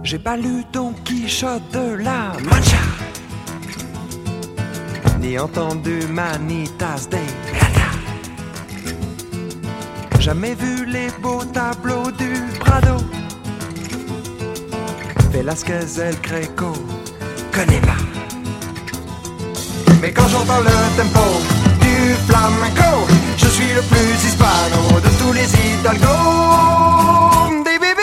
J'ai pas lu Don Quichotte de la Mancha, ni entendu Manitas de Plata. Jamais vu les beaux tableaux du Prado. Velasquez El Greco, connais pas. Mais quand j'entends le tempo du flamenco, je suis le plus hispano de tous les hidalgos.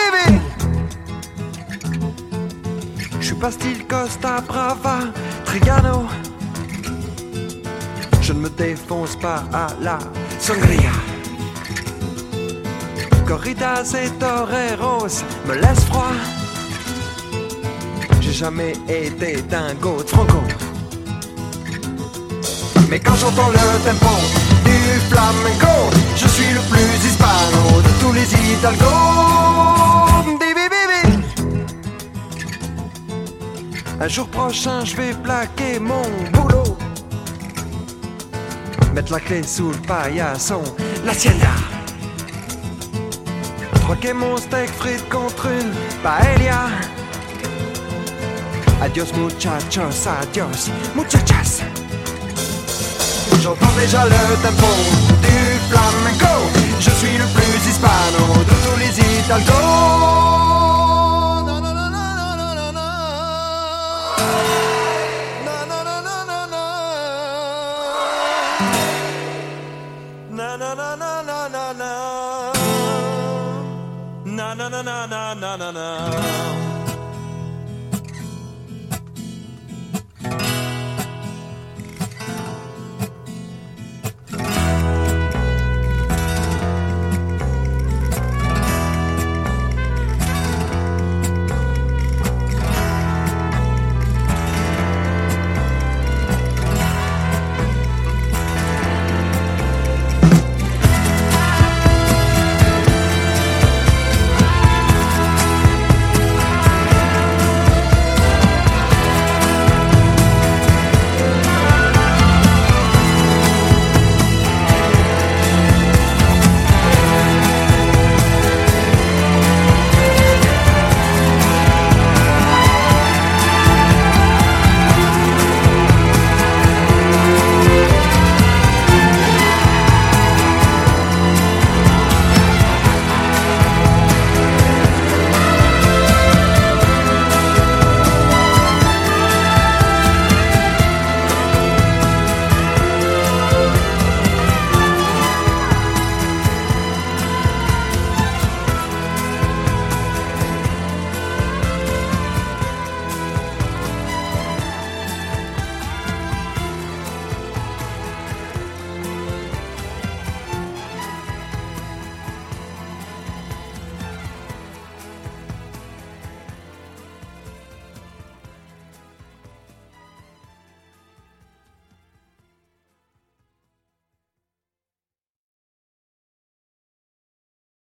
Je suis pas style Costa Brava, Trigano. Je ne me défonce pas à la sangria. Corridas et toreros me laissent froid. J'ai jamais été dingo de Franco. Mais quand j'entends le tempo du flamenco, je suis le plus hispano de tous les hidalgos. Un jour prochain, je vais plaquer mon boulot, mettre la clé sous le paillasson, l'hacienda, troquer mon steak frites contre une paella. Adios muchachos, adios muchachas. J'entends déjà le tempo du flamenco. Je suis le plus hispano de tous les hidalgos. Na na na na na na na na na na na na na na.